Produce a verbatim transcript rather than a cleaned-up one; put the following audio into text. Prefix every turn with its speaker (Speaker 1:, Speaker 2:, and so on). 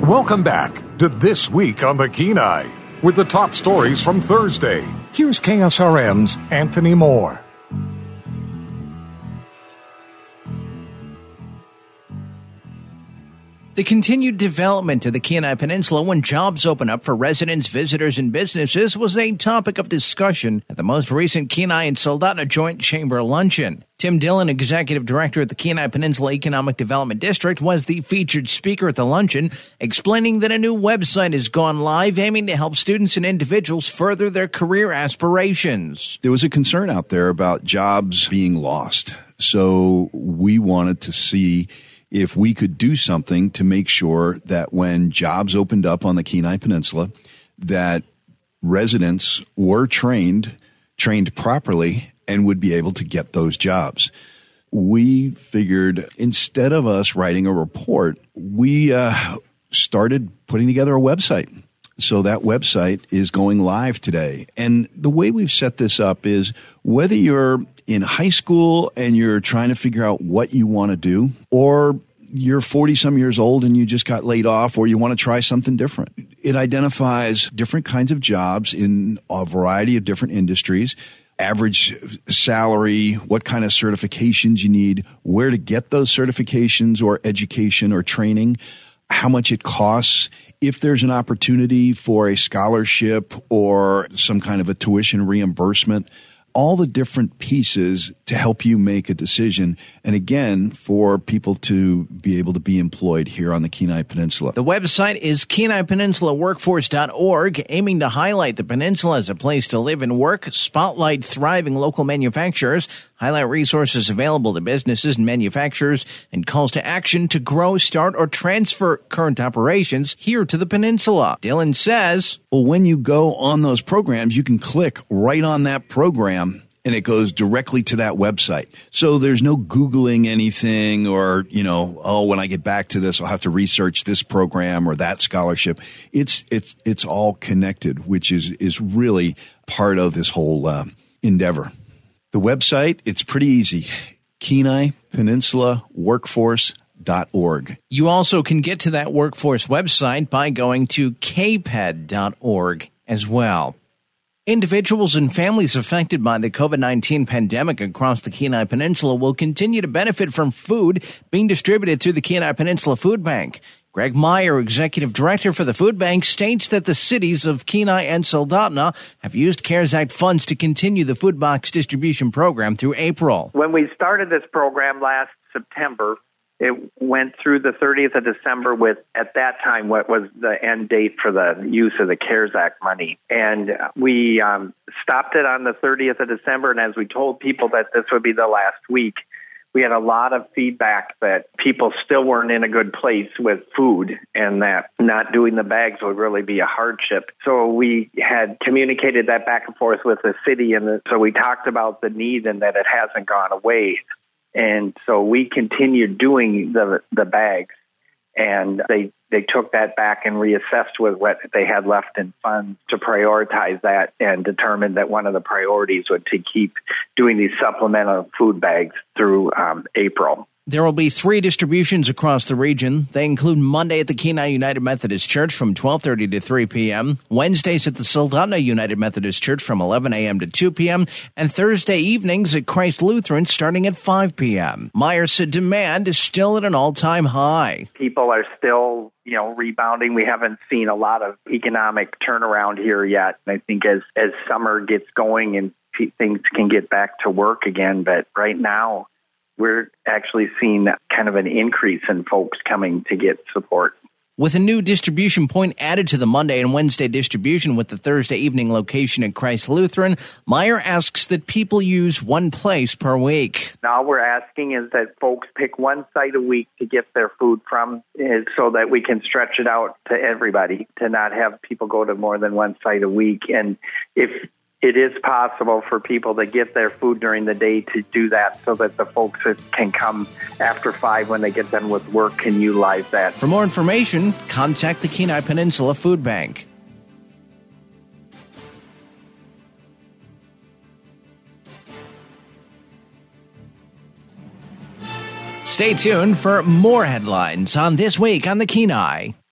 Speaker 1: Welcome back to This Week on the Kenai with the top stories from Thursday. Here's K S R M's Anthony Moore.
Speaker 2: The continued development of the Kenai Peninsula when jobs open up for residents, visitors, and businesses was a topic of discussion at the most recent Kenai and Soldotna Joint Chamber Luncheon. Tim Dillon, Executive Director at the Kenai Peninsula Economic Development District, was the featured speaker at the luncheon, explaining that a new website has gone live aiming to help students and individuals further their career aspirations.
Speaker 3: There was a concern out there about jobs being lost, so we wanted to see if we could do something to make sure that when jobs opened up on the Kenai Peninsula, that residents were trained, trained properly, and would be able to get those jobs. We figured instead of us writing a report, we uh, started putting together a website. So that website is going live today. And the way we've set this up is whether you're in high school and you're trying to figure out what you want to do, or you're forty some years old and you just got laid off, or you want to try something different. It identifies different kinds of jobs in a variety of different industries, average salary, what kind of certifications you need, where to get those certifications or education or training, how much it costs, if there's an opportunity for a scholarship or some kind of a tuition reimbursement, all the different pieces to help you make a decision. And again, for people to be able to be employed here on the Kenai Peninsula.
Speaker 2: The website is Kenai Peninsula Workforce dot org, aiming to highlight the peninsula as a place to live and work, spotlight thriving local manufacturers, highlight resources available to businesses and manufacturers, and calls to action to grow, start, or transfer current operations here to the peninsula. Dillon says,
Speaker 3: well, when you go on those programs, you can click right on that program and it goes directly to that website. So there's no Googling anything or, you know, oh, when I get back to this, I'll have to research this program or that scholarship. It's it's it's all connected, which is, is really part of this whole uh, endeavor. The website, it's pretty easy, Kenai Peninsula Workforce dot org.
Speaker 2: You also can get to that workforce website by going to K P E D dot org as well. Individuals and families affected by the COVID nineteen pandemic across the Kenai Peninsula will continue to benefit from food being distributed through the Kenai Peninsula Food Bank. Greg Meyer, Executive Director for the Food Bank, states that the cities of Kenai and Soldotna have used CARES Act funds to continue the food box distribution program through April.
Speaker 4: When we started this program last September, it went through the thirtieth of December with, at that time, what was the end date for the use of the CARES Act money. And we um, stopped it on the thirtieth of December, and as we told people that this would be the last week, we had a lot of feedback that people still weren't in a good place with food and that not doing the bags would really be a hardship. So we had communicated that back and forth with the city, and the, so we talked about the need and that it hasn't gone away. And so we continued doing the the bags, and they they took that back and reassessed with what they had left in funds to prioritize that and determined that one of the priorities was to keep doing these supplemental food bags through um, April.
Speaker 2: There will be three distributions across the region. They include Monday at the Kenai United Methodist Church from twelve thirty to three p.m., Wednesdays at the Soldotna United Methodist Church from eleven a.m. to two p.m., and Thursday evenings at Christ Lutheran starting at five p.m. Meyer said demand is still at an all-time high.
Speaker 4: People are still, you know, rebounding. We haven't seen a lot of economic turnaround here yet. I think as, as summer gets going and things can get back to work again, but right now, we're actually seeing kind of an increase in folks coming to get support.
Speaker 2: With a new distribution point added to the Monday and Wednesday distribution with the Thursday evening location at Christ Lutheran, Meyer asks that people use one place per week.
Speaker 4: All we're asking is that folks pick one site a week to get their food from, so that we can stretch it out to everybody, to not have people go to more than one site a week. And if it is possible for people to get their food during the day, to do that so that the folks that can come after five when they get done with work can utilize that.
Speaker 2: For more information, contact the Kenai Peninsula Food Bank. Stay tuned for more headlines on This Week on the Kenai.